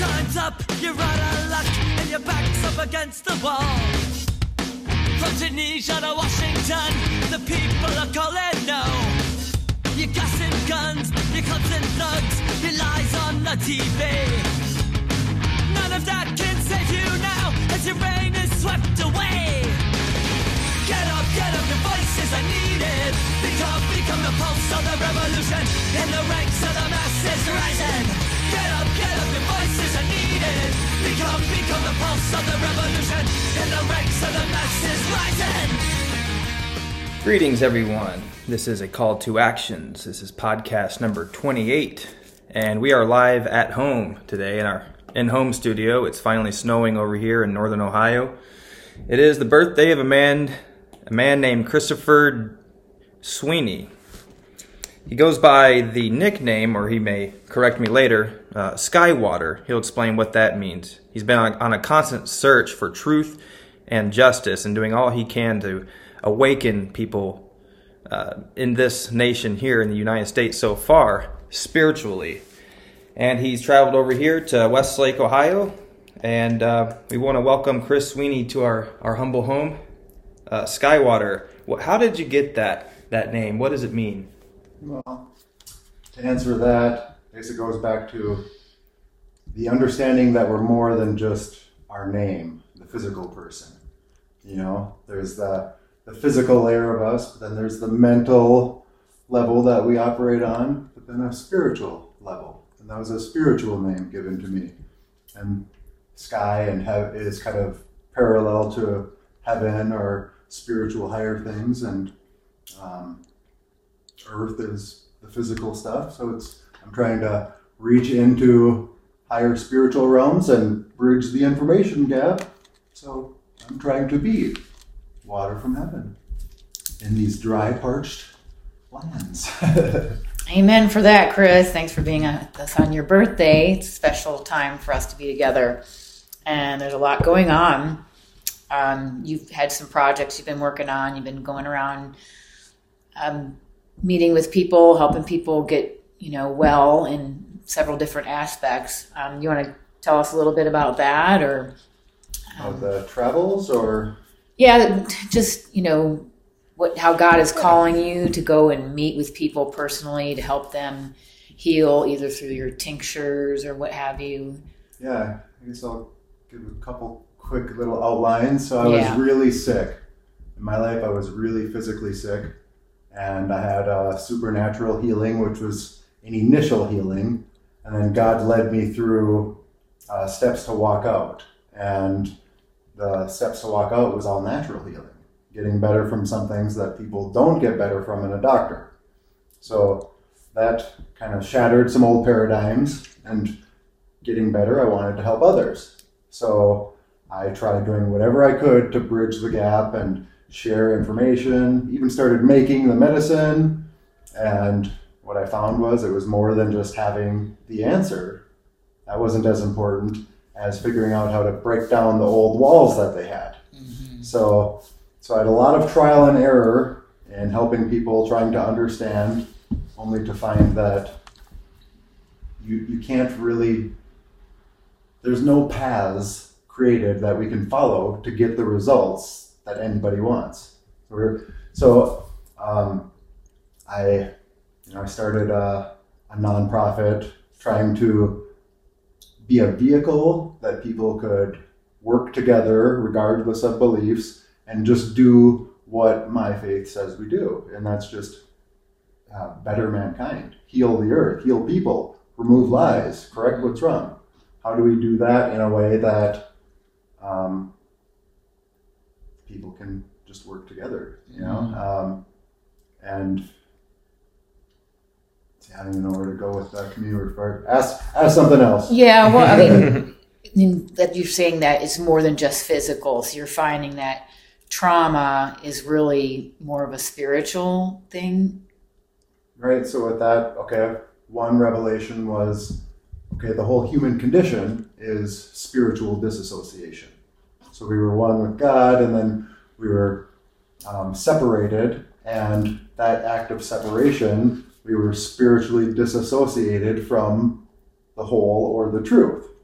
Time's up, you're out of luck, and your back's up against the wall. From Tunisia to Washington, the people are calling no. Your gas and guns, your clubs and thugs, your lies on the TV. None of that can save you now, as your reign is swept away. Get up, your voices are needed. Become the pulse of the revolution, in the ranks of the masses rising. Get up, your voices are needed. Become the pulse of the revolution, in the ranks of the masses rising. Greetings, everyone. This is a call to actions. This is podcast number 28, and we are live at home today in our in-home studio. It's finally snowing over here in northern Ohio. It is the birthday of a man named Christopher Sweeney. He goes by the nickname, or he may correct me later, Skywater. He'll explain what that means. He's been on a constant search for truth and justice and doing all he can to awaken people in this nation here in the United States so far, spiritually. And he's traveled over here to Westlake, Ohio, and we want to welcome Chris Sweeney to our humble home. Skywater, how did you get that name? What does it mean? Well, to answer that, I guess it goes back to the understanding that we're more than just our name, the physical person. You know, there's the physical layer of us, but then there's the mental level that we operate on, but then a spiritual level. And that was a spiritual name given to me. And sky and is kind of parallel to heaven or spiritual higher things, and earth is the physical stuff. So I'm trying to reach into higher spiritual realms and bridge the information gap. So I'm trying to be water from heaven in these dry, parched lands. Amen for that, Chris. Thanks for being with us on your birthday. It's a special time for us to be together. And there's a lot going on. You've had some projects you've been working on. You've been going around meeting with people, helping people get, well in several different aspects. You want to tell us a little bit about that, or the travels, or just how God is calling you to go and meet with people personally to help them heal, either through your tinctures or what have you. Yeah, I guess I'll give a couple quick little outlines. So I was really sick. In my life, I was really physically sick. And I had a supernatural healing, which was an initial healing. And then God led me through steps to walk out. And the steps to walk out was all natural healing. Getting better from some things that people don't get better from in a doctor. So that kind of shattered some old paradigms. And getting better, I wanted to help others. So I tried doing whatever I could to bridge the gap and share information, even started making the medicine. And what I found was it was more than just having the answer. That wasn't as important as figuring out how to break down the old walls that they had. Mm-hmm. So I had a lot of trial and error in helping people, trying to understand, only to find that you can't really, there's no paths created that we can follow to get the results that anybody wants. I started a nonprofit trying to be a vehicle that people could work together regardless of beliefs and just do what my faith says we do. And that's just better mankind, heal the earth, heal people, remove lies, correct what's wrong. How do we do that in a way that people can just work together, and I don't even know where to go with that community part. Ask something else. Yeah, well, I mean, that you're saying that it's more than just physical. So you're finding that trauma is really more of a spiritual thing. Right. So with that, one revelation was, the whole human condition is spiritual disassociation. So we were one with God, and then we were separated, and that act of separation, we were spiritually disassociated from the whole or the truth.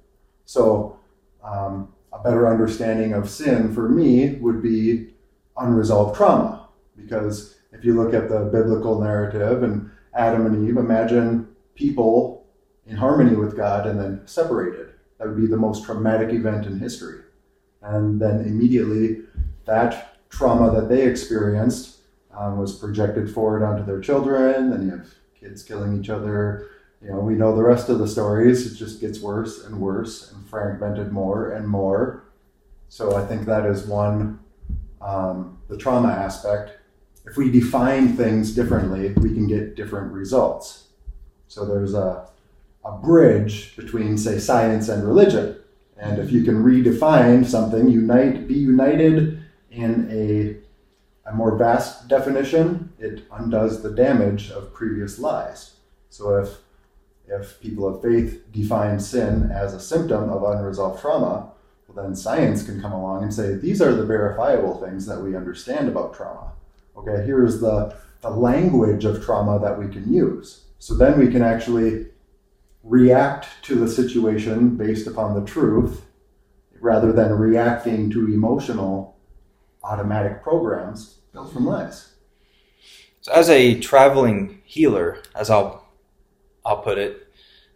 So a better understanding of sin for me would be unresolved trauma, because if you look at the biblical narrative and Adam and Eve, imagine people in harmony with God and then separated. That would be the most traumatic event in history. And then immediately that trauma that they experienced was projected forward onto their children. Then you have kids killing each other. We know the rest of the stories. It just gets worse and worse and fragmented more and more. So I think that is one, the trauma aspect. If we define things differently, we can get different results. So there's a bridge between, say, science and religion. And if you can redefine something, be united in a more vast definition, it undoes the damage of previous lies. So if people of faith define sin as a symptom of unresolved trauma, well, then science can come along and say, these are the verifiable things that we understand about trauma. Okay, here's the language of trauma that we can use. So then we can actually react to the situation based upon the truth, rather than reacting to emotional automatic programs built from lies. So as a traveling healer, as I'll put it,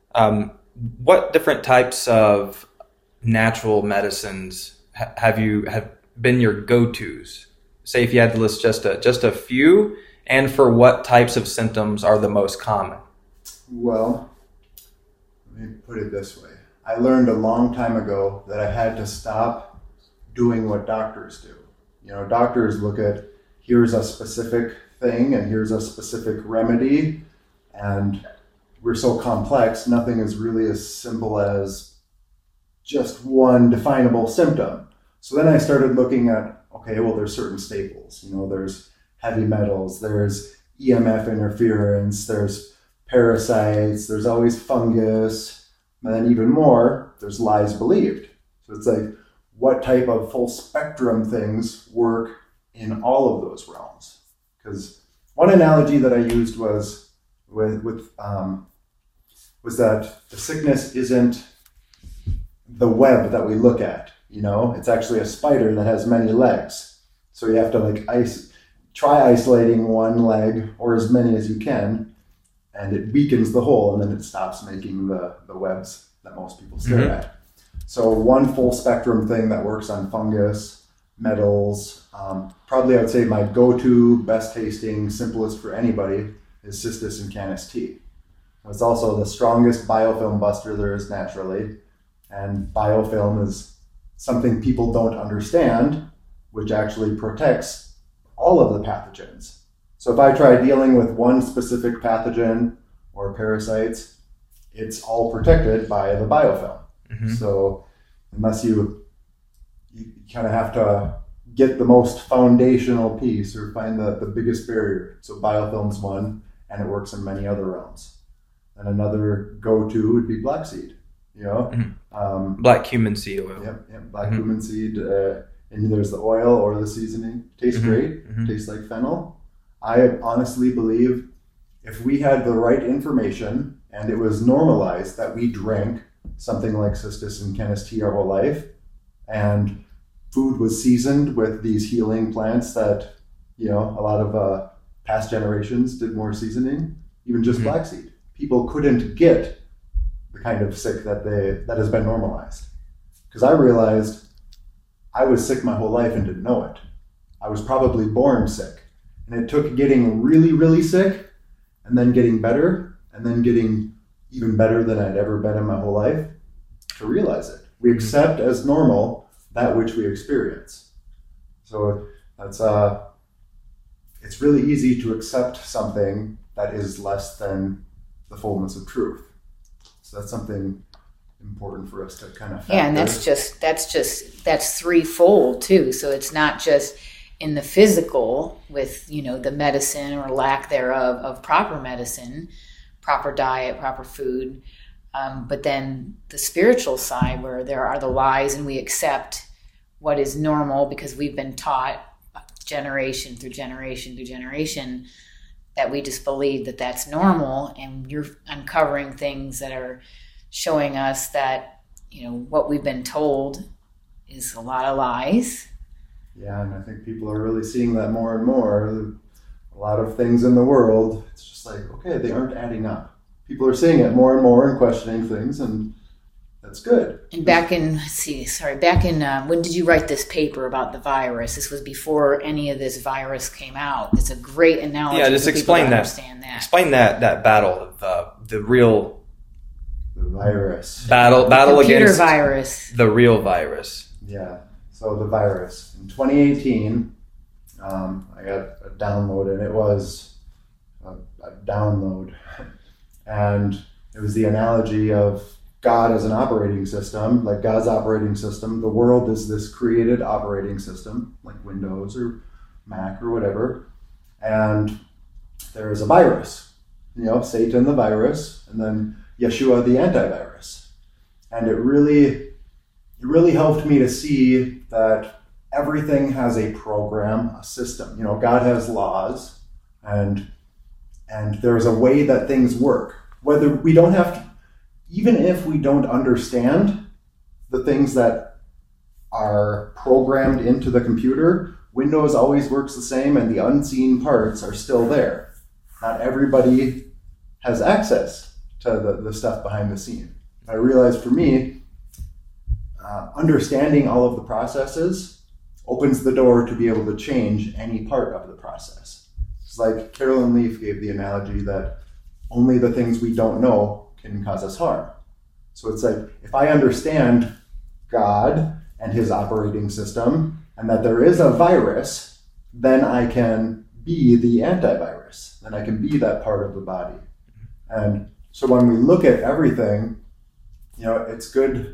what different types of natural medicines have been your go-tos? Say if you had to list just a few, and for what types of symptoms are the most common? Well, let me put it this way. I learned a long time ago that I had to stop doing what doctors do. Doctors look at, here's a specific thing and here's a specific remedy, and we're so complex, nothing is really as simple as just one definable symptom. So then I started looking at, okay, well, there's certain staples. There's heavy metals, there's EMF interference, there's parasites, there's always fungus, and then even more, there's lies believed. So it's like, what type of full spectrum things work in all of those realms? Because one analogy that I used was that the sickness isn't the web that we look at. It's actually a spider that has many legs. So you have to try isolating one leg or as many as you can, and it weakens the whole, and then it stops making the webs that most people stare at. So one full spectrum thing that works on fungus, metals, probably I would say my go-to, best tasting, simplest for anybody is Cistus and Canis tea. It's also the strongest biofilm buster there is naturally, and biofilm is something people don't understand, which actually protects all of the pathogens. So if I try dealing with one specific pathogen or parasites, it's all protected by the biofilm. Mm-hmm. So unless you kind of have to get the most foundational piece or find the biggest barrier. So biofilm's one, and it works in many other realms. And another go-to would be black seed. Black cumin seed oil. Yep, black cumin seed. And there's the oil or the seasoning. Tastes great. Tastes like fennel. I honestly believe if we had the right information and it was normalized that we drank something like Cistus and Canis tea our whole life, and food was seasoned with these healing plants that, a lot of past generations did more seasoning, even just black seed. People couldn't get the kind of sick that has been normalized. Because I realized I was sick my whole life and didn't know it. I was probably born sick. And it took getting really, really sick, and then getting better, and then getting even better than I'd ever been in my whole life to realize it. We accept as normal that which we experience. So that's it's really easy to accept something that is less than the fullness of truth. So that's something important for us to kind of factor. Yeah, and that's threefold too. So it's not just in the physical with, the medicine or lack thereof of proper medicine, proper diet, proper food, but then the spiritual side where there are the lies and we accept what is normal because we've been taught generation through generation through generation that we just believe that that's normal, and you're uncovering things that are showing us that what we've been told is a lot of lies. Yeah, and I think people are really seeing that more and more. A lot of things in the world, it's just like, okay, they aren't adding up. People are seeing it more and more and questioning things, and that's good. And back in when did you write this paper about the virus? This was before any of this virus came out. It's a great analogy. Yeah, just explain that. Explain that battle of the real virus. Battle against virus. The real virus. Yeah. So the virus in 2018, I got a download, and it was a download, and it was the analogy of God as an operating system, like God's operating system. The world is this created operating system, like Windows or Mac or whatever, and there is a virus, Satan the virus, and then Yeshua the antivirus, and it really helped me to see that everything has a program, a system. God has laws, and there's a way that things work. Whether we don't have to, even if we don't understand the things that are programmed into the computer, Windows always works the same, and the unseen parts are still there. Not everybody has access to the stuff behind the scene. I realized for me, understanding all of the processes opens the door to be able to change any part of the process. It's like Carolyn Leaf gave the analogy that only the things we don't know can cause us harm. So it's like, if I understand God and his operating system, and that there is a virus, then I can be the antivirus. Then I can be that part of the body. And so when we look at everything, it's good.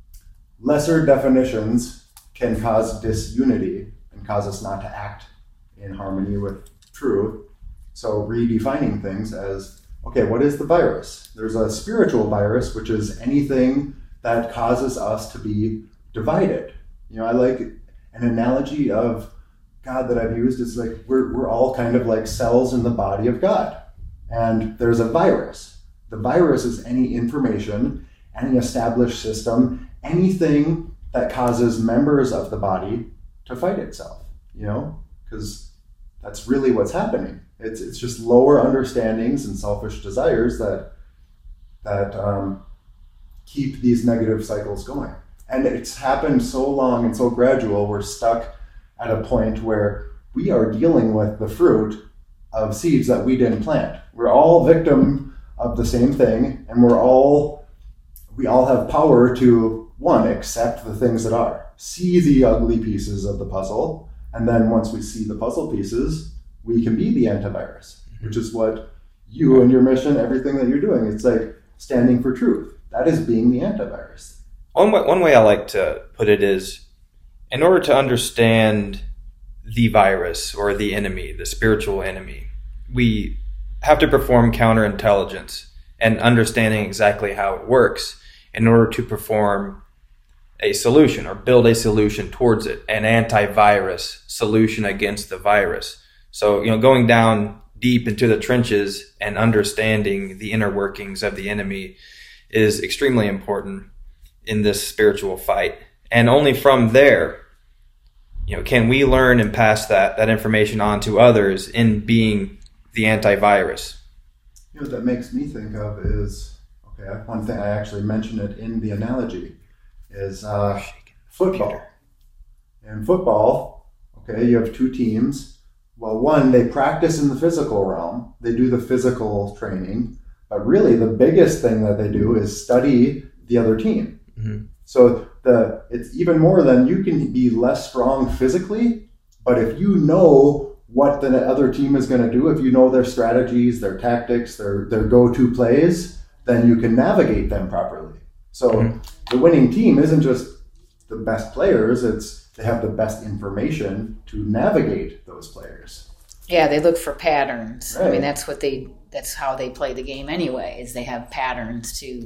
Lesser definitions can cause disunity and cause us not to act in harmony with truth. So redefining things as, okay, what is the virus? There's a spiritual virus, which is anything that causes us to be divided. I like an analogy of God that I've used is like we're all kind of like cells in the body of God. And there's a virus. The virus is any information, any established system, anything that causes members of the body to fight itself, because that's really what's happening. It's just lower understandings and selfish desires that keep these negative cycles going. And it's happened so long and so gradual, we're stuck at a point where we are dealing with the fruit of seeds that we didn't plant. We're all victim of the same thing, and we all have power to, one, accept the things that are, see the ugly pieces of the puzzle, and then once we see the puzzle pieces, we can be the antivirus, which is what you and your mission, everything that you're doing, it's like standing for truth. That is being the antivirus. One way I like to put it is, in order to understand the virus or the enemy, the spiritual enemy, we have to perform counterintelligence and understanding exactly how it works in order to perform a solution or build a solution towards it, an antivirus solution against the virus. So, going down deep into the trenches and understanding the inner workings of the enemy is extremely important in this spiritual fight. And only from there, can we learn and pass that information on to others in being the antivirus. What that makes me think of is, one thing I actually mentioned it in the analogy is football. In football, you have two teams. Well, one, they practice in the physical realm. They do the physical training. But really, the biggest thing that they do is study the other team. Mm-hmm. So it's even more than you can be less strong physically, but if you know what the other team is going to do, if you know their strategies, their tactics, their go-to plays, then you can navigate them properly. So the winning team isn't just the best players, it's they have the best information to navigate those players. Yeah, they look for patterns. Right. I mean, that's how they play the game anyway, is they have patterns to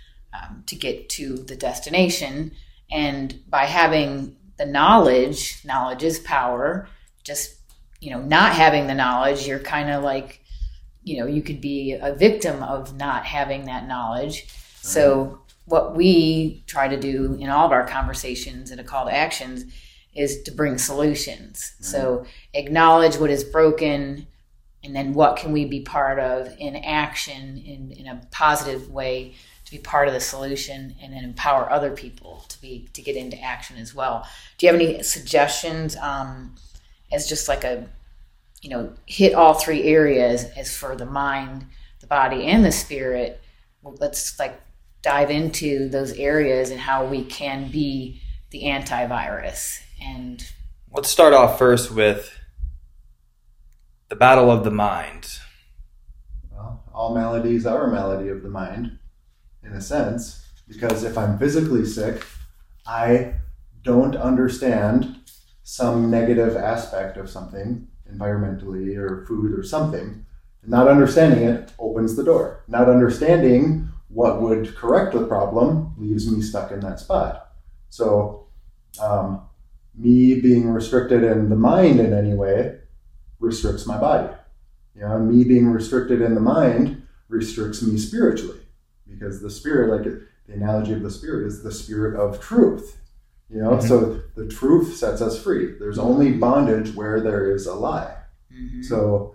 get to the destination. And by having the knowledge is power. Just, not having the knowledge, you're kind of like, you could be a victim of not having that knowledge. So what we try to do in all of our conversations and a call to actions is to bring solutions. Right. So acknowledge what is broken, and then what can we be part of in action in a positive way to be part of the solution, and then empower other people to get into action as well. Do you have any suggestions as just like hit all three areas as for the mind, the body, and the spirit? Well, let's dive into those areas and how we can be the antivirus. And let's start off first with the battle of the mind. Well, all maladies are a malady of the mind, in a sense, because if I'm physically sick, I don't understand some negative aspect of something, environmentally or food or something. Not understanding it opens the door. Not understanding what would correct the problem leaves me stuck in that spot. So me being restricted in the mind in any way restricts my body. Me being restricted in the mind restricts me spiritually, because the spirit, the analogy of the spirit, is the spirit of truth. Mm-hmm. So the truth sets us free. There's only bondage where there is a lie. Mm-hmm. So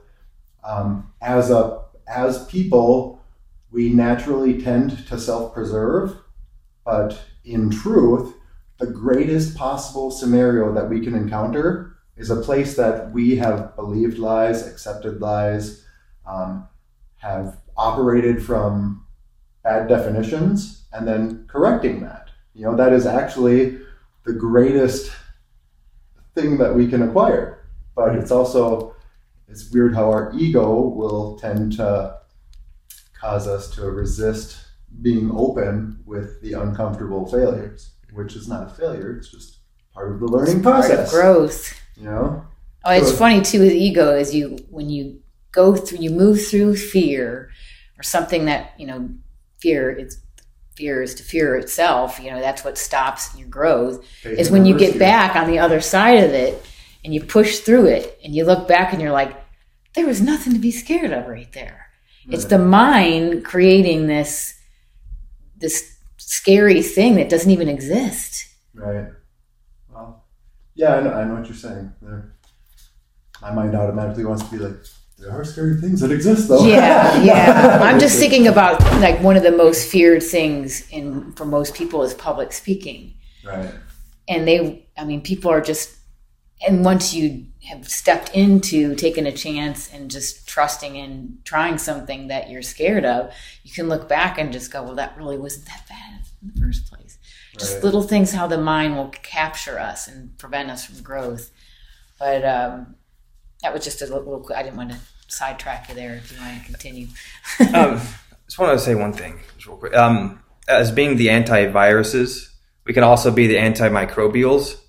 as people, we naturally tend to self-preserve, but in truth, the greatest possible scenario that we can encounter is a place that we have believed lies, accepted lies, have operated from bad definitions, and then correcting that. That is actually the greatest thing that we can acquire. But it's weird how our ego will tend to cause us to resist being open with the uncomfortable failures, which is not a failure. It's just part of the learning process. Part of growth. It's So funny too with ego is when you move through fear or something that, fear is to fear itself, that's what stops your growth, is when you get back on the other side of it and you push through it and you look back and you're like, there was nothing to be scared of right there. Right. It's the mind creating this scary thing that doesn't even exist. Right. Well, yeah, I know what you're saying. My mind automatically wants to be like, there are scary things that exist, though. Yeah. I'm just thinking about one of the most feared things for most people is public speaking. Right. And people are just, and once you have stepped into taking a chance and just trusting and trying something that you're scared of, you can look back and just go, well, that really wasn't that bad in the first place. Right. Just little things, how the mind will capture us and prevent us from growth. But that was just a little, I didn't want to sidetrack you there if you want to continue. Just want to say one thing real quick. As being the antiviruses, we can also be the antimicrobials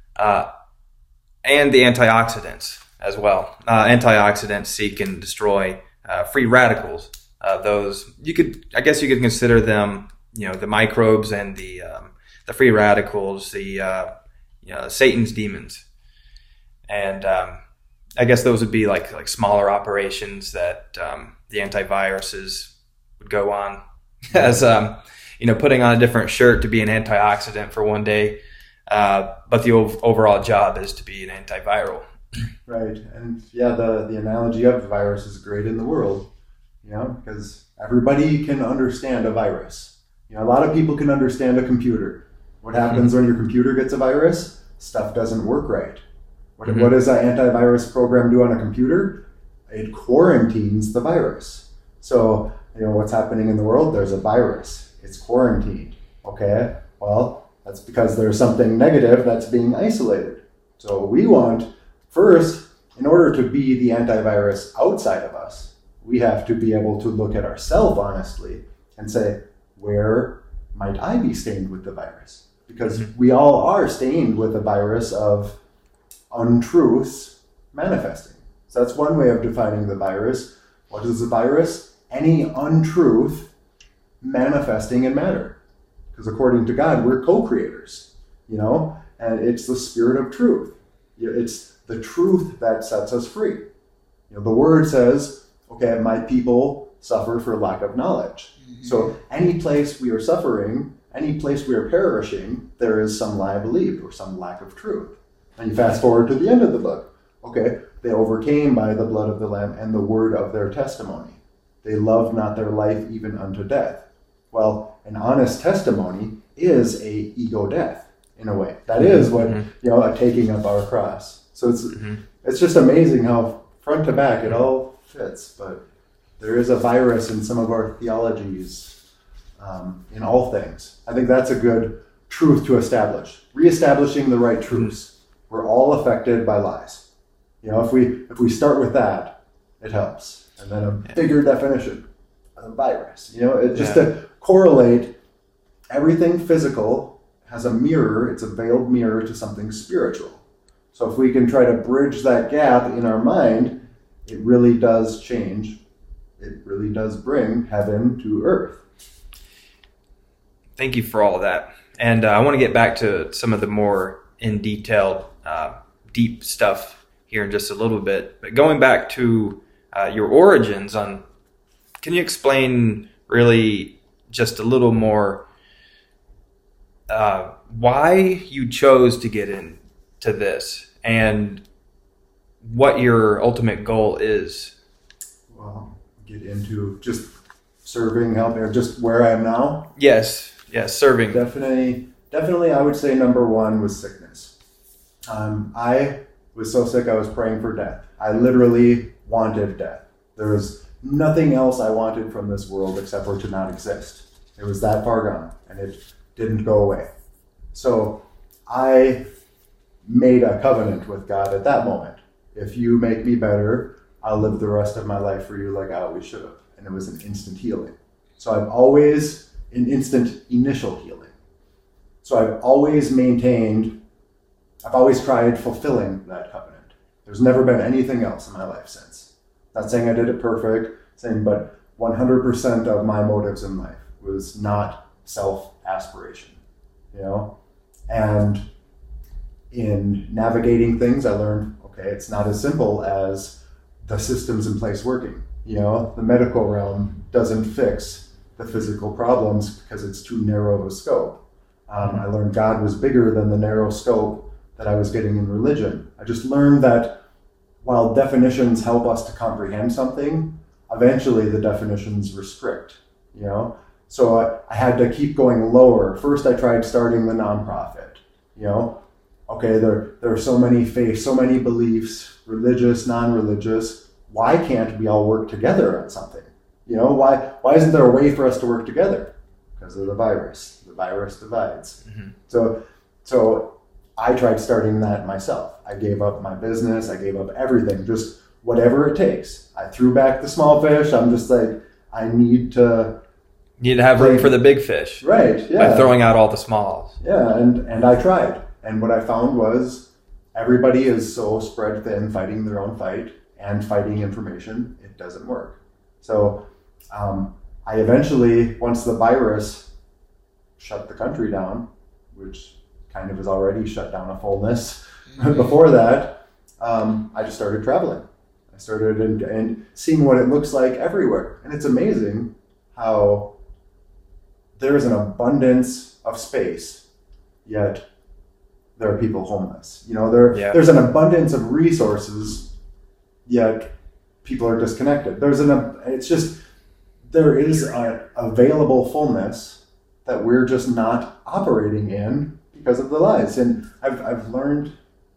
and the antioxidants as well. Antioxidants seek and destroy free radicals. You could consider them, the microbes and the free radicals, Satan's demons. And I guess those would be like smaller operations that the antiviruses would go on as putting on a different shirt to be an antioxidant for one day, but the overall job is to be an antiviral. Right, and the analogy of the virus is great in the world, because everybody can understand a virus. A lot of people can understand a computer. What happens when your computer gets a virus? Stuff doesn't work right. What does an antivirus program do on a computer? It quarantines the virus. So, what's happening in the world? There's a virus. It's quarantined. Okay? Well, that's because there's something negative that's being isolated. So we want, first, in order to be the antivirus outside of us, we have to be able to look at ourselves honestly and say, where might I be stained with the virus? Because we all are stained with a virus of untruths manifesting. So that's one way of defining the virus. What is a virus? Any untruth manifesting in matter. Because according to God, we're co-creators, and it's the spirit of truth. It's the truth that sets us free. The word says, okay, my people suffer for lack of knowledge. So any place we are suffering, any place we are perishing, there is some lie believed or some lack of truth. And you fast forward to the end of the book. Okay, they overcame by the blood of the Lamb and the word of their testimony. They loved not their life even unto death. Well, an honest testimony is a ego death in a way. That is what, a taking up our cross. So it's just amazing how front to back it all fits. But there is a virus in some of our theologies, in all things. I think that's a good truth to establish. Reestablishing the right truths. We're all affected by lies. If we start with that, it helps. And then a bigger definition of the virus. It just to correlate everything physical has a mirror, it's a veiled mirror to something spiritual. So if we can try to bridge that gap in our mind, it really does change. It really does bring heaven to earth. Thank you for all of that. And I want to get back to some of the more in detail, deep stuff here in just a little bit. But going back to your origins, can you explain really just a little more why you chose to get into this and what your ultimate goal is? Well, get into just serving, helping, or just where I am now? Yes, serving. Definitely, I would say number one was sickness. I was so sick I was praying for death. I literally wanted death. There was nothing else I wanted from this world except for to not exist. It was that far gone, and it didn't go away. So I made a covenant with God at that moment. If you make me better, I'll live the rest of my life for you like I always should have. And it was an instant healing. So I've always an instant initial healing. So I've always tried fulfilling that covenant. There's never been anything else in my life since. Not saying I did it perfect, but 100% of my motives in life was not self-aspiration, And in navigating things, I learned, it's not as simple as the systems in place working. The medical realm doesn't fix the physical problems because it's too narrow of a scope. I learned God was bigger than the narrow scope that I was getting in religion. I just learned that while definitions help us to comprehend something, eventually the definitions restrict, So I had to keep going lower. First, I tried starting the nonprofit, There are so many faiths, so many beliefs, religious, non-religious. Why can't we all work together on something? Why isn't there a way for us to work together? Because of the virus. The virus divides. So I tried starting that myself. I gave up my business. I gave up everything, just whatever it takes. I threw back the small fish. I'm just like, I need to have room for the big fish. Right, yeah. By throwing out all the smalls. Yeah, and I tried. And what I found was everybody is so spread thin, fighting their own fight and fighting information. It doesn't work. So I eventually, once the virus shut the country down, which kind of has already shut down a fullness before that, I just started traveling. I started and seeing what it looks like everywhere. And it's amazing how there is an abundance of space, yet there are people homeless. There's an abundance of resources, yet people are disconnected. There is an available fullness that we're just not operating in because of the lies. And I've learned,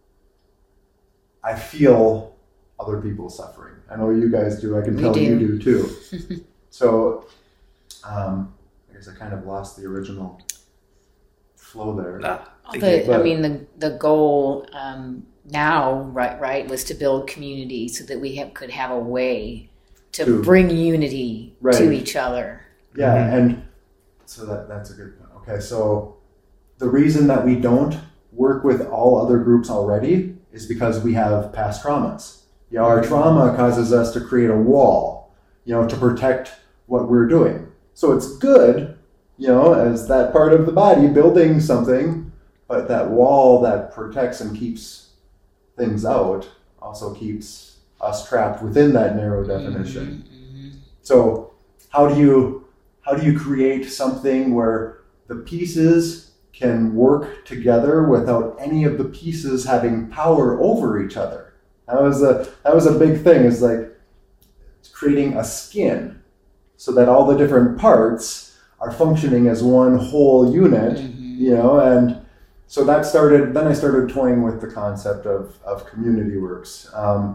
I feel other people suffering. I know you guys do. I can tell you do too. So I guess I kind of lost the original flow there. The goal now, right, was to build community so that we could have a way to bring unity to each other. Yeah, and so that's a good point. Okay, so the reason that we don't work with all other groups already is because we have past traumas. Our trauma causes us to create a wall, to protect what we're doing. So it's good, as that part of the body building something, but that wall that protects and keeps things out also keeps us trapped within that narrow definition. So how do you create something where the pieces can work together without any of the pieces having power over each other? That was a big thing. Is like creating a skin so that all the different parts are functioning as one whole unit, and so that started. Then I started toying with the concept of community works,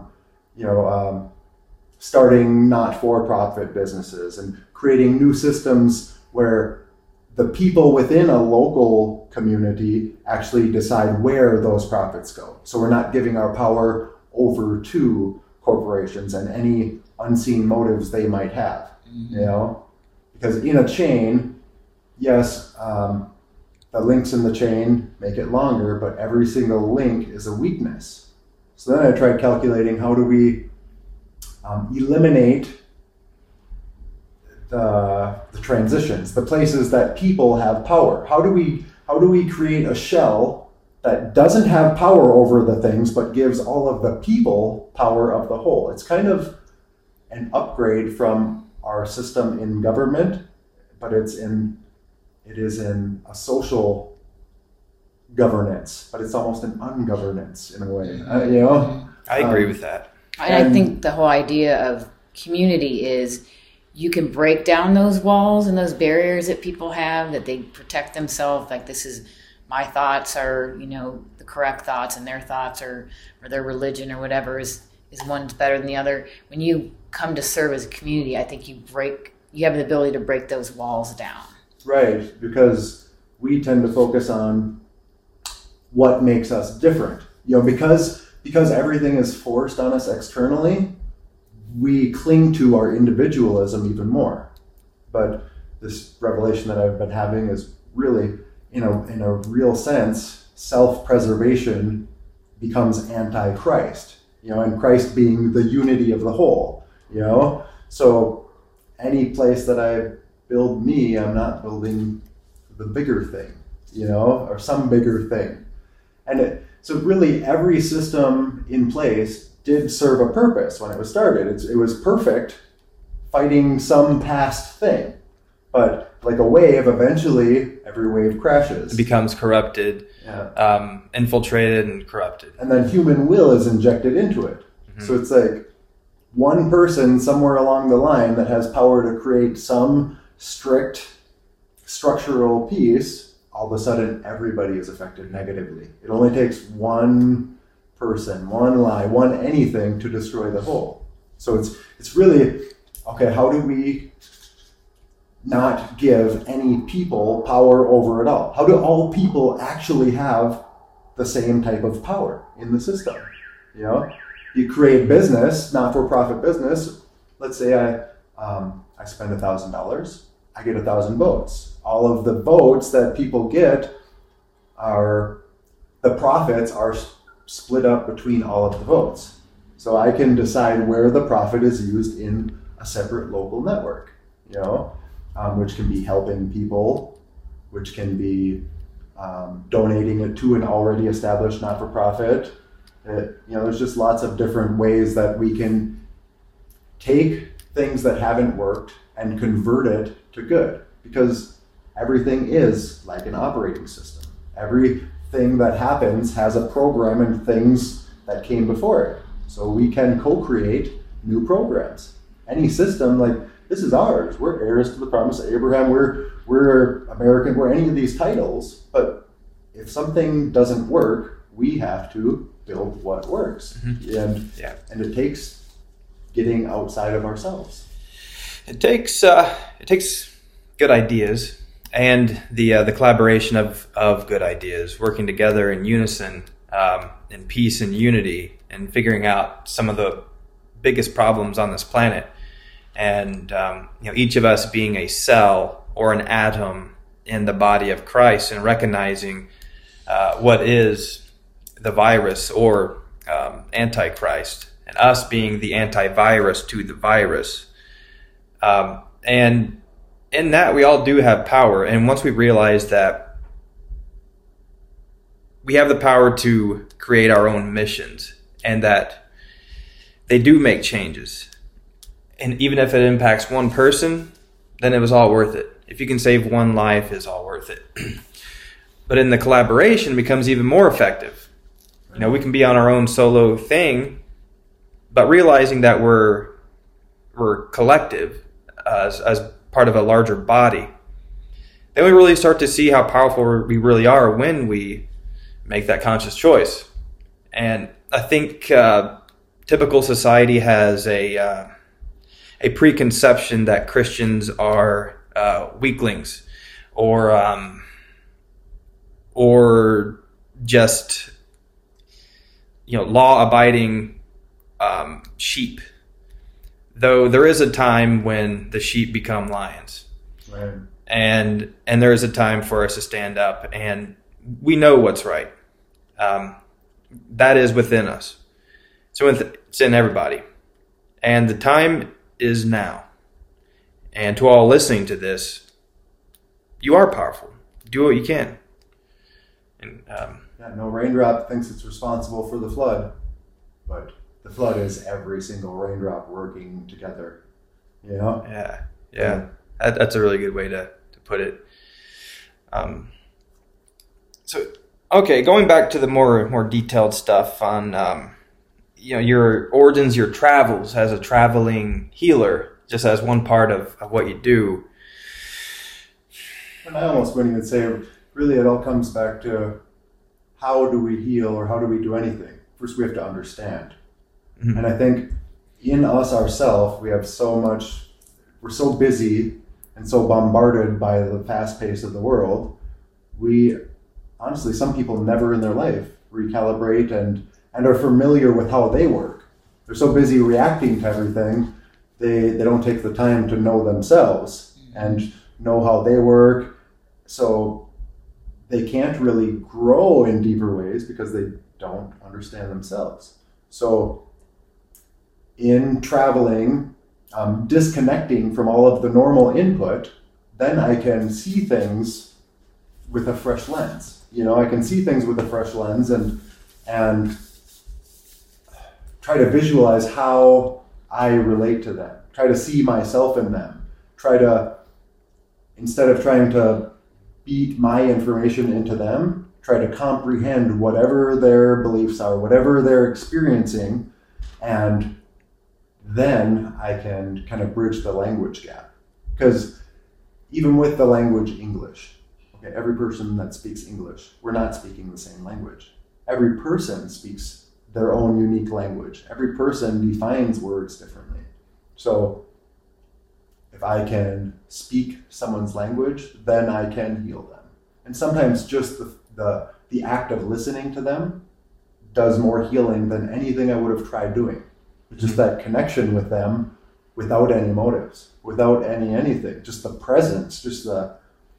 starting not-for-profit businesses and creating new systems where the people within a local community actually decide where those profits go. So we're not giving our power over to corporations and any unseen motives they might have, because in a chain, yes, the links in the chain make it longer, but every single link is a weakness. So then I tried calculating, how do we eliminate the transitions, the places that people have power? How do we create a shell that doesn't have power over the things, but gives all of the people power of the whole? It's kind of an upgrade from our system in government, but it is in a social governance, but it's almost an ungovernance in a way. I agree with that. And I think the whole idea of community is you can break down those walls and those barriers that people have, that they protect themselves. Like, this is my thoughts are, the correct thoughts, and their thoughts or their religion or whatever is one's better than the other. When you come to serve as a community, I think you have the ability to break those walls down. Right, because we tend to focus on what makes us different. Because everything is forced on us externally, we cling to our individualism even more. But this revelation that I've been having is really, in a real sense, self-preservation becomes anti-Christ, and Christ being the unity of the whole, So any place that I build me, I'm not building the bigger thing, or some bigger thing. And so really every system in place did serve a purpose when it was started. It was perfect, fighting some past thing. But like a wave, eventually every wave crashes. It becomes corrupted, infiltrated and corrupted. And then human will is injected into it. Mm-hmm. So it's like one person somewhere along the line that has power to create some strict structural piece, all of a sudden everybody is affected negatively. It only takes one person, one lie, one anything to destroy the whole. So it's really, okay, how do we not give any people power over it all? How do all people actually have the same type of power in the system? You create business, not-for-profit business. Let's say I spend $1,000, I get 1,000 votes. All of the votes that people get the profits are split up between all of the votes. So I can decide where the profit is used in a separate local network, which can be helping people, which can be donating it to an already established not-for-profit. There's just lots of different ways that we can take things that haven't worked and convert it to good, because everything is like an operating system. Everything that happens has a program and things that came before it. So we can co-create new programs. Any system, like, this is ours. We're heirs to the promise of Abraham. We're American. We're any of these titles. But if something doesn't work, we have to build what works. Mm-hmm. And it takes getting outside of ourselves. It takes good ideas and the collaboration of good ideas, working together in unison, in peace and unity, and figuring out some of the biggest problems on this planet. And each of us being a cell or an atom in the body of Christ, and recognizing what is the virus or antichrist, and us being the antivirus to the virus. And in that, we all do have power. And once we realize that we have the power to create our own missions, and that they do make changes, and even if it impacts one person, then it was all worth it. If you can save one life, it's all worth it. But in the collaboration, it becomes even more effective. We can be on our own solo thing, but realizing that we're collective as part of a larger body, then we really start to see how powerful we really are when we make that conscious choice. And I think typical society has a preconception that Christians are weaklings, or just law-abiding sheep. Though there is a time when the sheep become lions, right. and there is a time for us to stand up, and we know what's right. That is within us. So it's in everybody, and the time is now. And to all listening to this, you are powerful. Do what you can. And no raindrop thinks it's responsible for the flood, but the flood is every single raindrop working together. Yeah. That's a really good way to put it. So, okay, going back to the more detailed stuff on your origins, your travels as a traveling healer, just as one part of what you do. And I almost wouldn't even say, really, it all comes back to how do we heal or how do we do anything? First, we have to understand. Mm-hmm. And I think in us ourselves, we have we're so busy and so bombarded by the fast pace of the world. We, honestly, some people never in their life recalibrate and are familiar with how they work. They're so busy reacting to everything, they don't take the time to know themselves and know how they work. So they can't really grow in deeper ways because they don't understand themselves. So in traveling, disconnecting from all of the normal input, then I can see things with a fresh lens. I can see things with a fresh lens and try to visualize how I relate to them. Try to see myself in them. Instead of trying to beat my information into them, try to comprehend whatever their beliefs are, whatever they're experiencing, and then I can kind of bridge the language gap. Because even with the language English, okay, every person that speaks English, we're not speaking the same language. Every person speaks their own unique language. Every person defines words differently. So if I can speak someone's language, then I can heal them. And sometimes just the act of listening to them does more healing than anything I would have tried doing. Just that connection with them without any motives, without anything. Just the presence, just the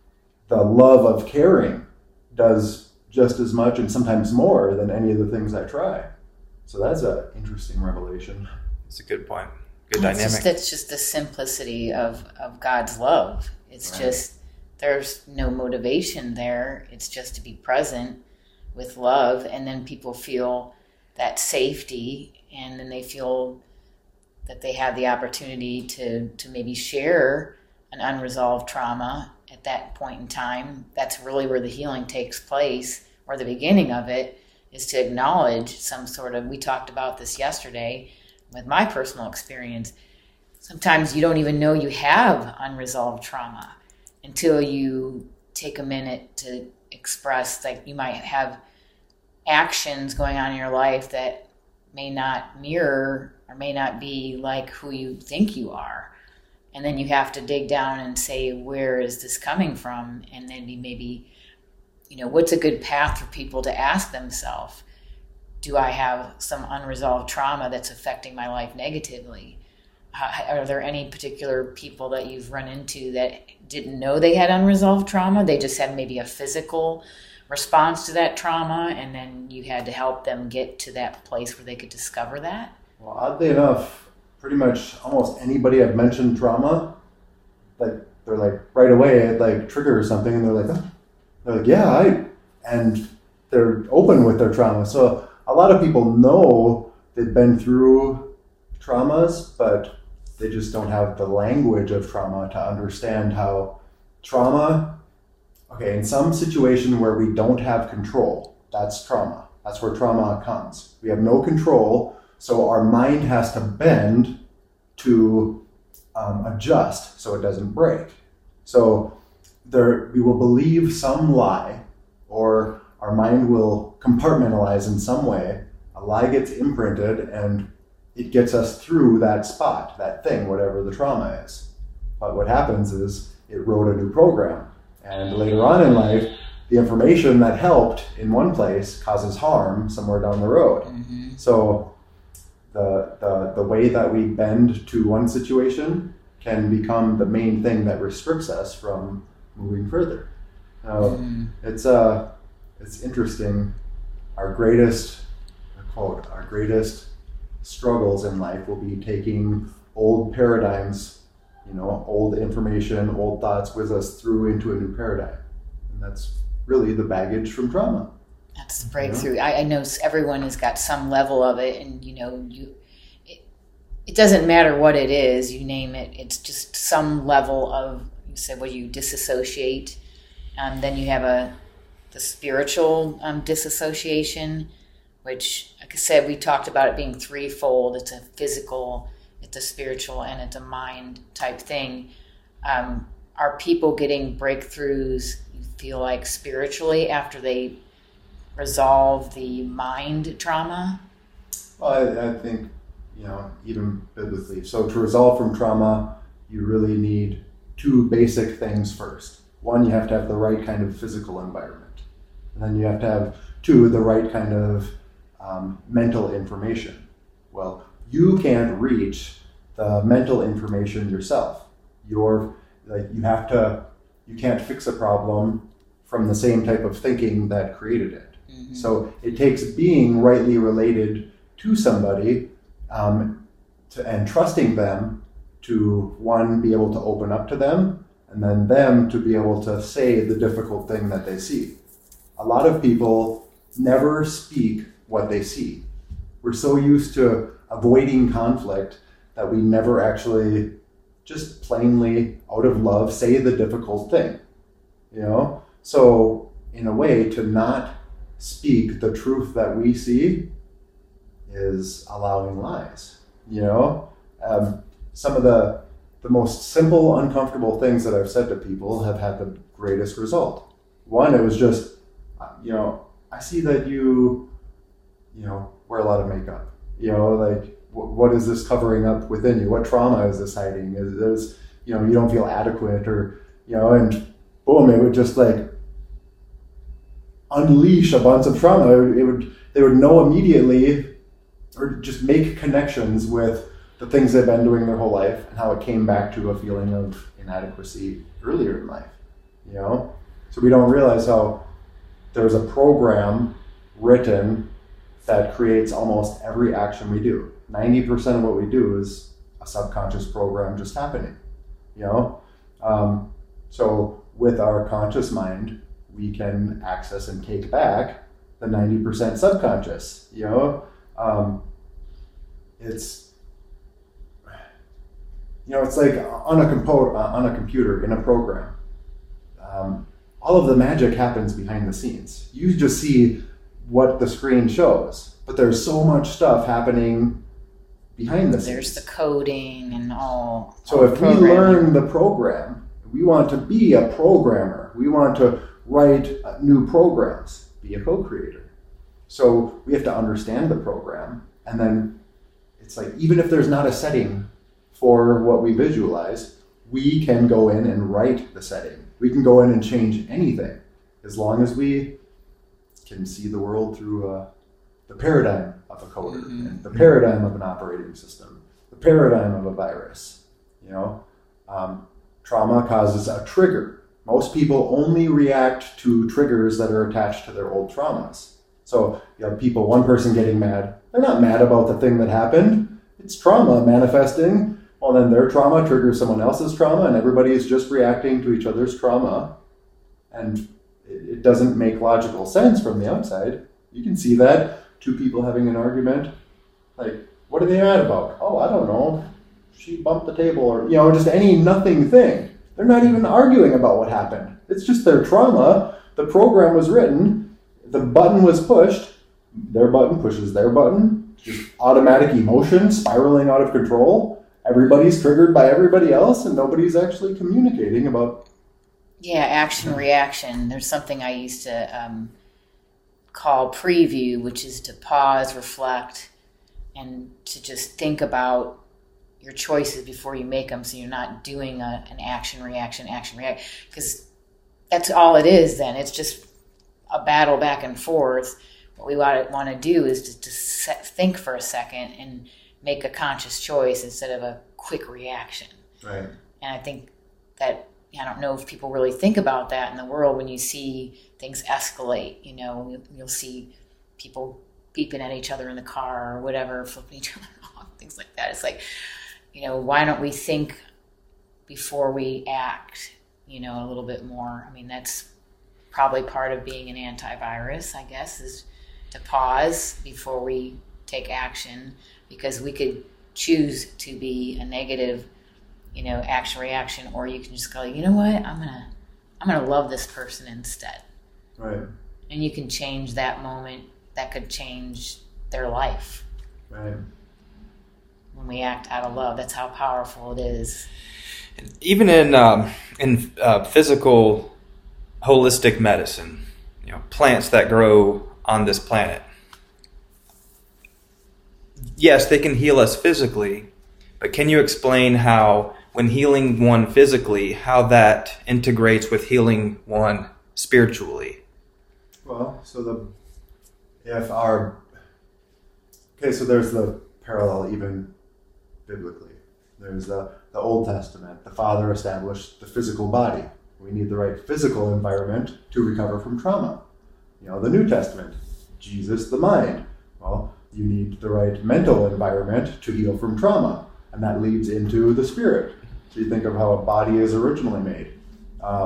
love of caring does just as much and sometimes more than any of the things I try. So that's an interesting revelation. It's a good point. Good dynamic. It's just the simplicity of God's love. It's right. Just, there's no motivation there. It's just to be present with love. And then people feel that safety, and then they feel that they have the opportunity to maybe share an unresolved trauma at that point in time. That's really where the healing takes place, or the beginning of it is to acknowledge some sort of, we talked about this yesterday with my personal experience. Sometimes you don't even know you have unresolved trauma until you take a minute to express, like you might have actions going on in your life that may not mirror or may not be like who you think you are. And then you have to dig down and say, where is this coming from? And then maybe, what's a good path for people to ask themselves? Do I have some unresolved trauma that's affecting my life negatively? Are there any particular people that you've run into that didn't know they had unresolved trauma? They just had maybe a physical response to that trauma, and then you had to help them get to that place where they could discover that? Well, oddly enough, pretty much almost anybody I've mentioned trauma, they're like right away it like triggers something, and they're like, yeah, and they're open with their trauma. So a lot of people know they've been through traumas, but they just don't have the language of trauma to understand how trauma, okay, in some situation where we don't have control, that's trauma. That's where trauma comes. We have no control, so our mind has to bend to adjust so it doesn't break. So we will believe some lie, or our mind will compartmentalize in some way. A lie gets imprinted and it gets us through that spot, that thing, whatever the trauma is. But what happens is it wrote a new program. And later on in life, the information that helped in one place causes harm somewhere down the road. Mm-hmm. So the way that we bend to one situation can become the main thing that restricts us from moving further. Now, it's interesting. Our greatest struggles in life will be taking old paradigms, old information, old thoughts with us through into a new paradigm. And that's really the baggage from trauma. That's the breakthrough. I know everyone has got some level of it, and it doesn't matter what it is, you name it. It's just some level of, you said, where you disassociate. Then you have the spiritual disassociation, which, like I said, we talked about it being threefold. It's a physical, it's a spiritual, and it's a mind type thing. Are people getting breakthroughs, you feel like, spiritually after they resolve the mind trauma? Well, I think, even biblically. So to resolve from trauma, you really need two basic things first. One, you have to have the right kind of physical environment. And then you have to have, two, the right kind of mental information. Well, you can't reach the mental information yourself. You can't fix a problem from the same type of thinking that created it. Mm-hmm. So it takes being rightly related to somebody and trusting them to, one, be able to open up to them, and then them to be able to say the difficult thing that they see. A lot of people never speak what they see. We're so used to avoiding conflict that we never actually just plainly, out of love, say the difficult thing. So in a way, to not speak the truth that we see is allowing lies. Some of the most simple, uncomfortable things that I've said to people have had the greatest result. One, it was just, I see that you wear a lot of makeup. What is this covering up within you? What trauma is this hiding? Is this, you don't feel adequate, or, and boom, it would just unleash a bunch of trauma. They would know immediately, or just make connections with the things they've been doing their whole life and how it came back to a feeling of inadequacy earlier in life. So we don't realize how there's a program written that creates almost every action we do. 90% of what we do is a subconscious program just happening. So with our conscious mind, we can access and take back the 90% subconscious. It's like on a computer in a program. All of the magic happens behind the scenes. You just see what the screen shows, but there's so much stuff happening behind the scenes. There's the coding and all. So if we learn the program, we want to be a programmer. We want to write new programs, be a co-creator. So we have to understand the program, and then it's like, even if there's not a setting for what we visualize, we can go in and write the setting. We can go in and change anything, as long as we can see the world through the paradigm of a coder, mm-hmm. and the paradigm of an operating system, the paradigm of a virus. Trauma causes a trigger. Most people only react to triggers that are attached to their old traumas. So you have people, one person getting mad, they're not mad about the thing that happened. It's trauma manifesting. Well, then their trauma triggers someone else's trauma, and everybody is just reacting to each other's trauma. And it doesn't make logical sense from the outside. You can see that. Two people having an argument. Like, what are they mad about? Oh, I don't know. she bumped the table, or, just any nothing thing. They're not even arguing about what happened. It's just their trauma. The program was written. The button was pushed. Their button pushes their button. Just automatic emotion spiraling out of control. Everybody's triggered by everybody else, and nobody's actually communicating about... Yeah, action, reaction. There's something I used to call preview, which is to pause, reflect, and to just think about your choices before you make them, so you're not doing an action, reaction, because that's all it is then. It's just a battle back and forth. What we want to do is to think for a second and make a conscious choice instead of a quick reaction. Right. And I think that, I don't know if people really think about that in the world when you see things escalate. You'll see people beeping at each other in the car or whatever, flipping each other off, things like that. It's like, why don't we think before we act, a little bit more? I mean, that's probably part of being an antivirus, I guess, is to pause before we take action, because we could choose to be a negative, action reaction, or you can just go, you know what, I'm gonna love this person instead. Right. And you can change that moment. That could change their life. Right. When we act out of love, that's how powerful it is. Even in physical, holistic medicine, plants that grow on this planet. Yes, they can heal us physically, but can you explain how, when healing one physically, how that integrates with healing one spiritually? Well, so there's the parallel even biblically. There's the Old Testament. The Father established the physical body. We need the right physical environment to recover from trauma. The New Testament, Jesus the mind. Well, you need the right mental environment to heal from trauma. And that leads into the spirit. So you think of how a body is originally made. I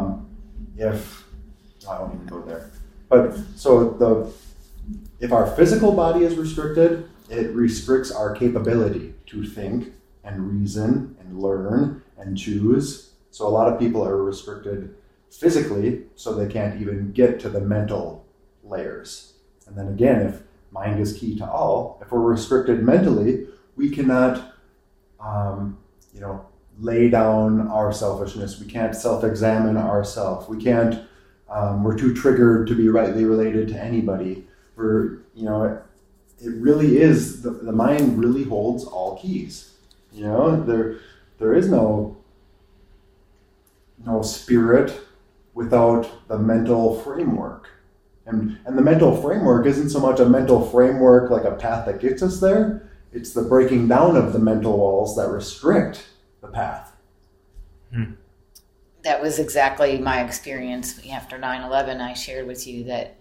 won't even go there. But if our physical body is restricted, it restricts our capability to think and reason and learn and choose. So a lot of people are restricted physically, so they can't even get to the mental layers. And then again, if mind is key to all, if we're restricted mentally, we cannot, lay down our selfishness. We can't self-examine ourselves. We can't. We're too triggered to be rightly related to anybody. It really is, the mind really holds all keys. There is no spirit without the mental framework. And the mental framework isn't so much a mental framework like a path that gets us there. It's the breaking down of the mental walls that restrict the path. That was exactly my experience after 9/11. I shared with you that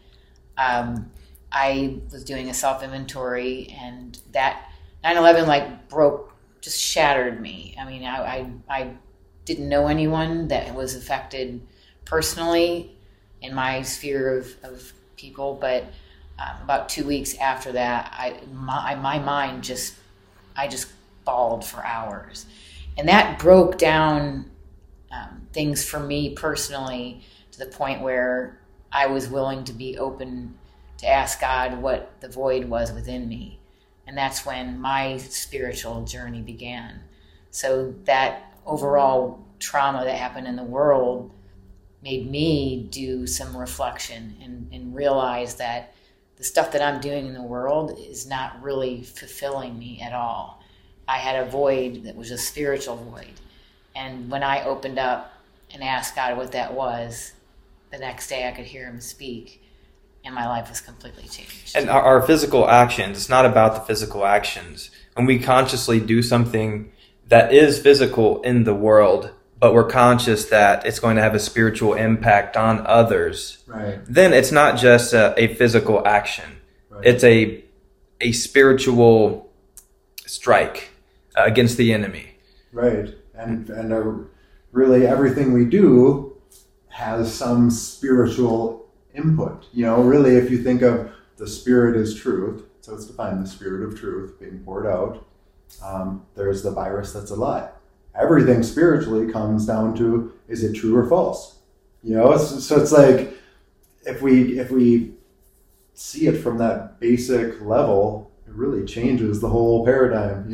I was doing a self-inventory, and that 9/11 just shattered me. I mean, I didn't know anyone that was affected personally in my sphere of people, but about 2 weeks after that, my mind I just bawled for hours, and that broke down things for me personally to the point where I was willing to be open to ask God what the void was within me. And that's when my spiritual journey began. So that overall trauma that happened in the world made me do some reflection and realize that the stuff that I'm doing in the world is not really fulfilling me at all. I had a void that was a spiritual void. And when I opened up and asked God what that was, the next day I could hear him speak, and my life was completely changed. And our physical actions, it's not about the physical actions. When we consciously do something that is physical in the world, but we're conscious that it's going to have a spiritual impact on others, right, then it's not just a physical action. Right. It's a spiritual strike against the enemy. Right. And really everything we do has some spiritual input. Really, if you think of the spirit as truth, so it's defined the spirit of truth being poured out, there's the virus that's a lie. Everything spiritually comes down to, is it true or false? So it's like, if we see it from that basic level, it really changes the whole paradigm.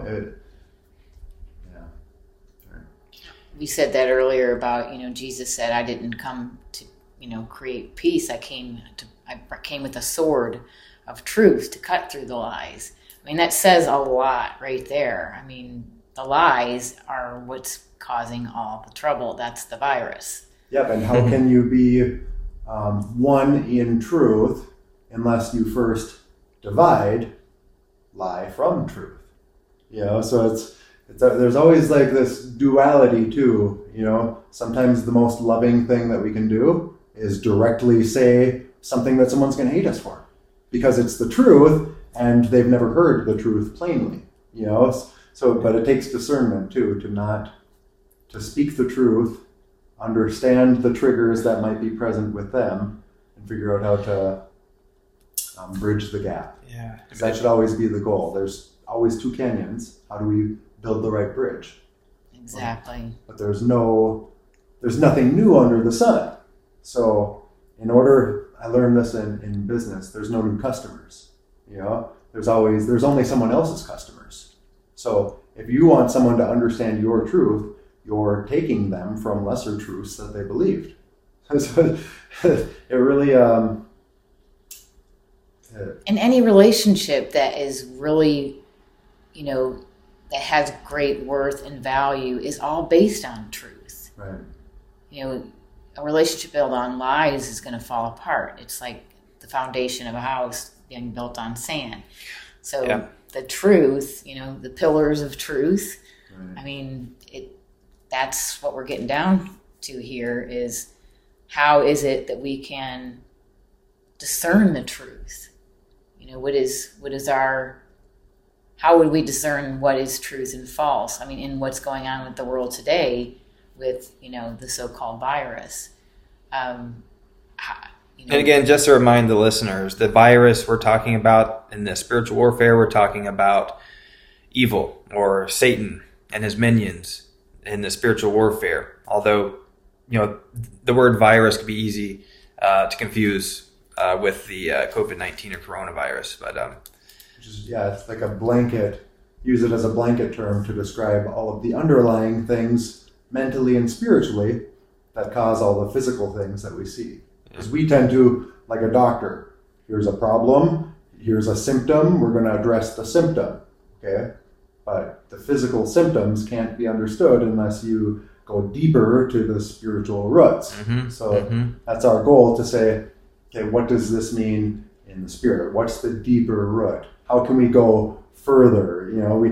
We said that earlier about, Jesus said, I didn't come to, create peace. I came with a sword of truth to cut through the lies. I mean, that says a lot right there. I mean, the lies are what's causing all the trouble. That's the virus. Yep, and how can you be one in truth unless you first divide lie from truth? So it's there's always like this duality too. Sometimes the most loving thing that we can do is directly say something that someone's going to hate us for, because it's the truth and they've never heard the truth plainly. So, but it takes discernment too, to speak the truth, understand the triggers that might be present with them, and figure out how to bridge the gap. Yeah, that should always be the goal. There's always two canyons. How do we build the right bridge? Exactly. But there's nothing new under the sun. So I learned this in business, there's no new customers. There's only someone else's customers. So if you want someone to understand your truth, you're taking them from lesser truths that they believed. So it really... in any relationship that is really, that has great worth and value is all based on truth. Right. A relationship built on lies is going to fall apart. It's like the foundation of a house being built on sand. So the truth, the pillars of truth, right. I mean, that's what we're getting down to here is, how is it that we can discern the truth? How would we discern what is truth and false? I mean, in what's going on with the world today with, the so-called virus. And again, just to remind the listeners, the virus we're talking about in the spiritual warfare, we're talking about evil or Satan and his minions in the spiritual warfare. Although, the word virus could be easy to confuse with the COVID-19 or coronavirus. But it's like a blanket. Use it as a blanket term to describe all of the underlying things mentally and spiritually that cause all the physical things that we see. Because we tend to, like a doctor, here's a problem, here's a symptom, we're going to address the symptom, okay? But the physical symptoms can't be understood unless you go deeper to the spiritual roots. Mm-hmm. So that's our goal, to say, okay, what does this mean in the spirit? What's the deeper root? How can we go further?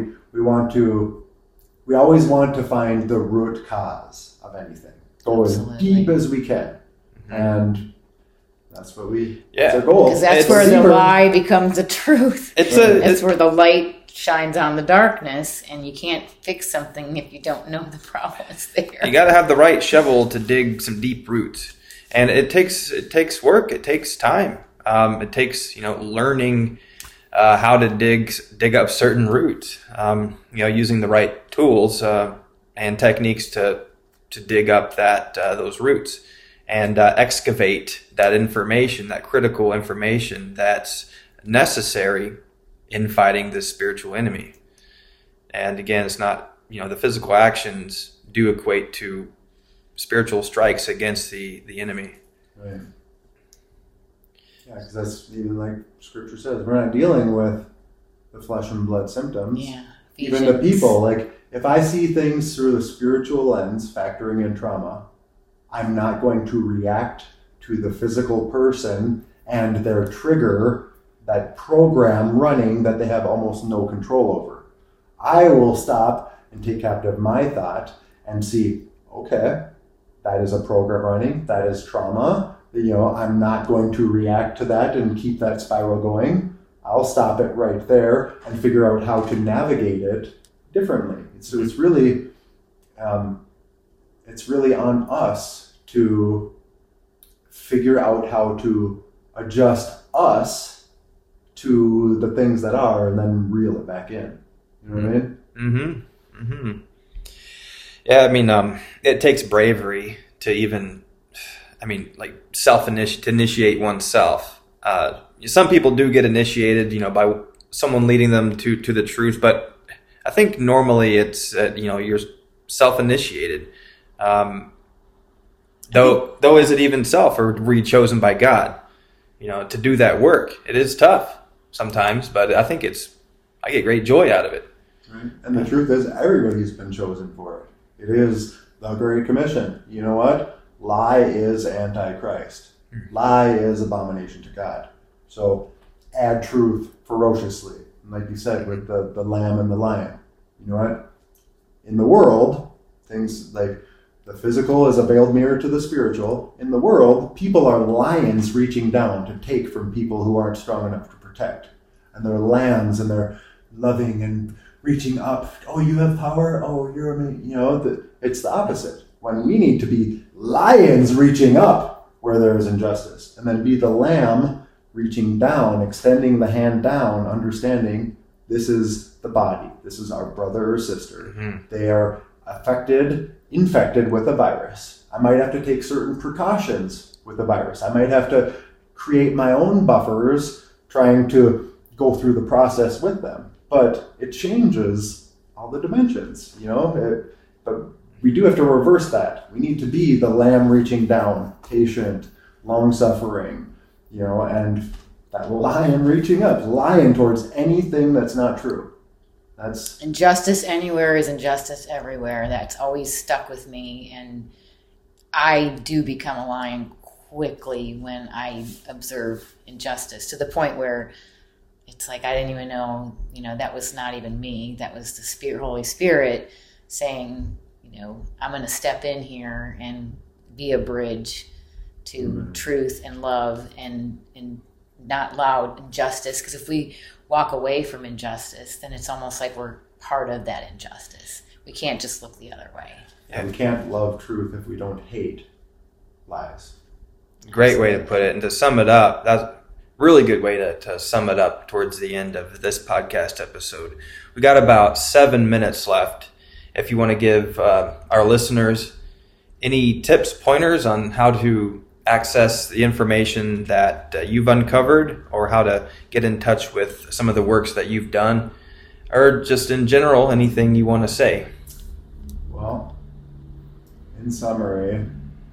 We always want to find the root cause of anything. Go Absolutely. As deep as we can. Mm-hmm. And that's what that's our goal. Because that's where the lie becomes the truth. That's where the light shines on the darkness, and you can't fix something if you don't know the problem is there. You got to have the right shovel to dig some deep roots. And it takes work. It takes time. It takes, learning how to dig up certain roots, using the right tools and techniques to dig up those roots and excavate that information, that critical information that's necessary in fighting this spiritual enemy. And again, it's not, the physical actions do equate to spiritual strikes against the enemy. Right. Yeah, because that's even like Scripture says, we're not dealing with the flesh and blood symptoms. Yeah. Even the people, like if I see things through the spiritual lens, factoring in trauma, I'm not going to react to the physical person and their trigger, that program running that they have almost no control over. I will stop and take captive my thought and see, okay, that is a program running, that is trauma. I'm not going to react to that and keep that spiral going. I'll stop it right there and figure out how to navigate it differently. So it's really on us to figure out how to adjust us to the things that are, and then reel it back in. You know what I mean? Mm-hmm. Mm-hmm. Yeah, I mean, it takes bravery to even, to initiate oneself. Some people do get initiated, by someone leading them to the truth, but I think normally it's, you're self-initiated. Though is it even self, or were you chosen by God, to do that work? It is tough sometimes, but I think I get great joy out of it. Right. And the truth is, everybody's been chosen for it. It is the Great Commission. You know what? Lie is Antichrist. Lie is abomination to God. So add truth ferociously. Like you said, with the lamb and the lion. You know what? In the world, things like the physical is a veiled mirror to the spiritual. In the world, people are lions reaching down to take from people who aren't strong enough to protect. And they're lambs, and they're loving and reaching up. Oh, you have power? Oh, you're amazing. It's the opposite. When we need to be lions reaching up where there is injustice, and then be the lamb reaching down, extending the hand down, understanding this is the body. This is our brother or sister. Mm-hmm. They are infected with a virus. I might have to take certain precautions with the virus. I might have to create my own buffers trying to go through the process with them. But it changes all the dimensions, but we do have to reverse that. We need to be the lamb reaching down, patient, long-suffering, and that lion reaching up, lion towards anything that's not true. That's injustice anywhere is injustice everywhere. That's always stuck with me, and I do become a lion quickly when I observe injustice, to the point where it's like I didn't even know, that was not even me. That was the Holy Spirit saying, I'm going to step in here and be a bridge to truth and love and not allow injustice. Because if we walk away from injustice, then it's almost like we're part of that injustice. We can't just look the other way. And we can't love truth if we don't hate lies. Great way to put it. And to sum it up, that's a really good way to sum it up towards the end of this podcast episode. We got about 7 minutes left. If you want to give our listeners any tips, pointers on how to access the information that you've uncovered, or how to get in touch with some of the works that you've done, or just in general, anything you want to say. Well, in summary,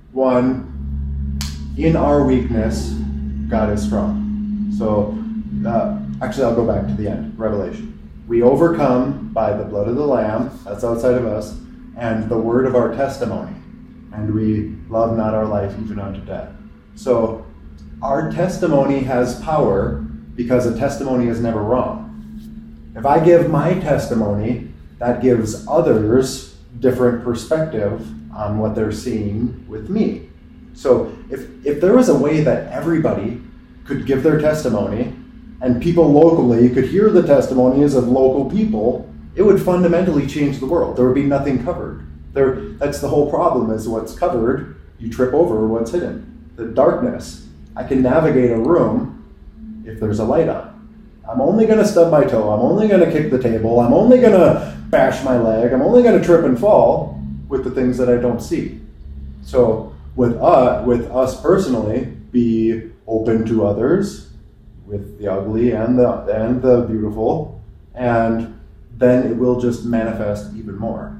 1, in our weakness, God is strong. So, actually, I'll go back to the end, Revelation. We overcome by the blood of the Lamb, that's outside of us, and the word of our testimony. And we love not our life even unto death. So our testimony has power because a testimony is never wrong. If I give my testimony, that gives others different perspective on what they're seeing with me. So if there was a way that everybody could give their testimony, and people locally could hear the testimonies of local people, it would fundamentally change the world. There would be nothing covered. That's the whole problem, is what's covered, you trip over what's hidden. The darkness. I can navigate a room if there's a light on. I'm only going to stub my toe. I'm only going to kick the table. I'm only going to bash my leg. I'm only going to trip and fall with the things that I don't see. So with us personally, be open to others, with the ugly and the beautiful, and then it will just manifest even more.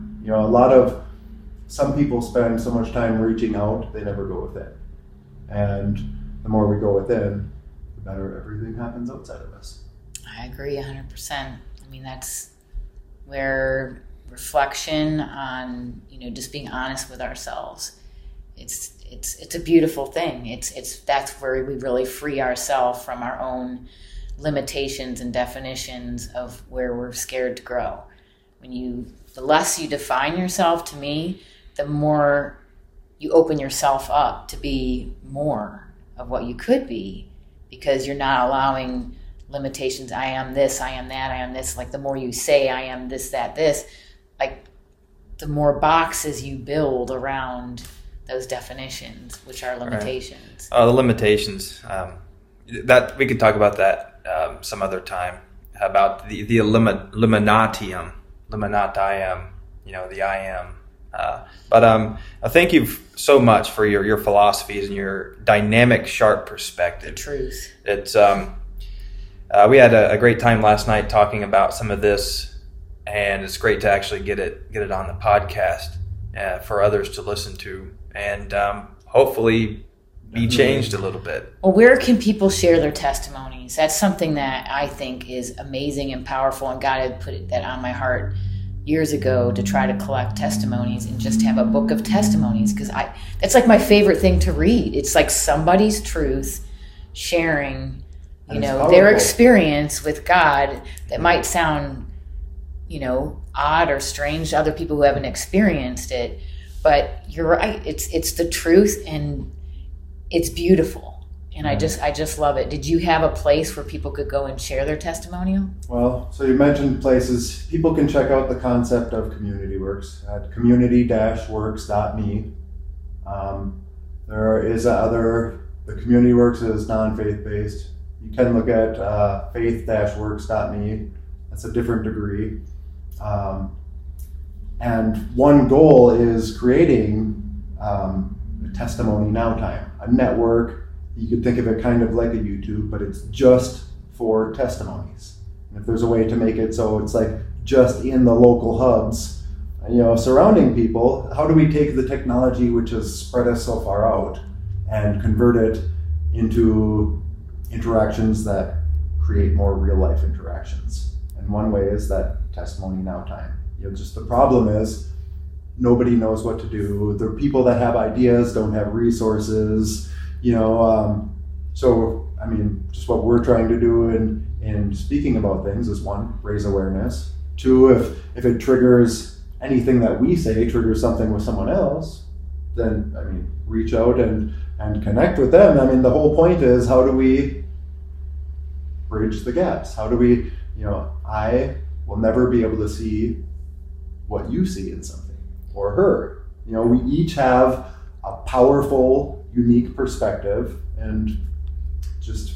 Some people spend so much time reaching out, they never go within. And the more we go within, the better everything happens outside of us. I agree 100%. I mean, that's where reflection on, just being honest with ourselves, it's a beautiful thing. That's where we really free ourselves from our own limitations and definitions of where we're scared to grow. The less you define yourself, to me, the more you open yourself up to be more of what you could be, because you're not allowing limitations. I am this, I am that, I am this. Like, the more you say I am this, that, this, like, the more boxes you build around those definitions, which are limitations. Right. The limitations. That we could talk about that some other time. about the Illuminatium, the I am. But thank you so much for your philosophies and your dynamic, sharp perspective. The truth. It's we had a great time last night talking about some of this, and it's great to actually get it on the podcast for others to listen to, and hopefully be changed a little bit. Well, where can people share their testimonies? That's something that I think is amazing and powerful, and God had put that on my heart years ago to try to collect testimonies and just have a book of testimonies, because that's like my favorite thing to read. It's like somebody's truth sharing, their experience with God that might sound, odd or strange to other people who haven't experienced it. But you're right. It's the truth, and it's beautiful. And I just love it. Did you have a place where people could go and share their testimonial? Well, so you mentioned places. People can check out the concept of Community Works at community-works.me. There is the Community Works is non-faith-based. You can look at faith-works.me. That's a different degree. And one goal is creating a testimony now time, a network. You could think of it kind of like a YouTube, but it's just for testimonies. And if there's a way to make it so it's like just in the local hubs, surrounding people, how do we take the technology which has spread us so far out and convert it into interactions that create more real life interactions? And one way is that testimony now time. Just the problem is nobody knows what to do. The people that have ideas don't have resources. Just what we're trying to do in speaking about things is, one, raise awareness. Two, if it triggers anything that we say, triggers something with someone else, then, reach out and connect with them. The whole point is, how do we bridge the gaps? How do we, I will never be able to see what you see in something or her. We each have a powerful, unique perspective, and just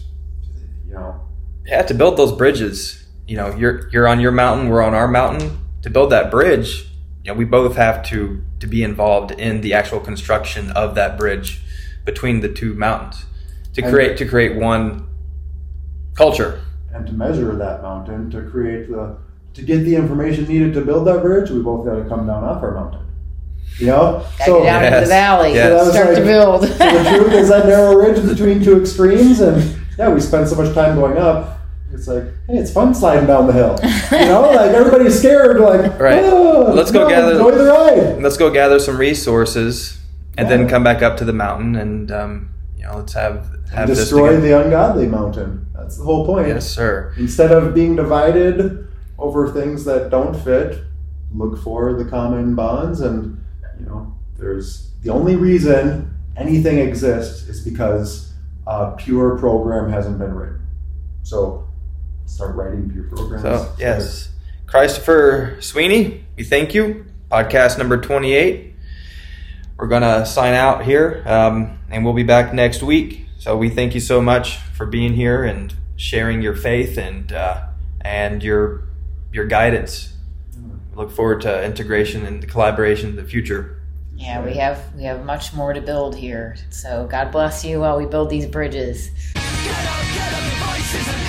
to build those bridges, you're on your mountain, we're on our mountain. To build that bridge, we both have to be involved in the actual construction of that bridge between the two mountains to create one culture, and to measure that mountain, to get the information needed to build that bridge. We both got to come down off our mountain. Gotta get down into the valley, start to build. So the truth is that narrow ridge between two extremes, and we spend so much time going up. It's like, hey, it's fun sliding down the hill. Everybody's scared. Right. Let's go enjoy the ride. Let's go gather some resources, and then come back up to the mountain, and let's have destroy the ungodly mountain. That's the whole point. Yes, sir. Instead of being divided over things that don't fit, look for the common bonds. And there's the only reason anything exists is because a pure program hasn't been written. So start writing pure programs. So yes, Christopher Sweeney, we thank you. Podcast number 28. We're gonna sign out here, and we'll be back next week. So we thank you so much for being here and sharing your faith and your guidance. We look forward to integration and collaboration in the future. Yeah, we have much more to build here. So God bless you while we build these bridges. Get up, your voices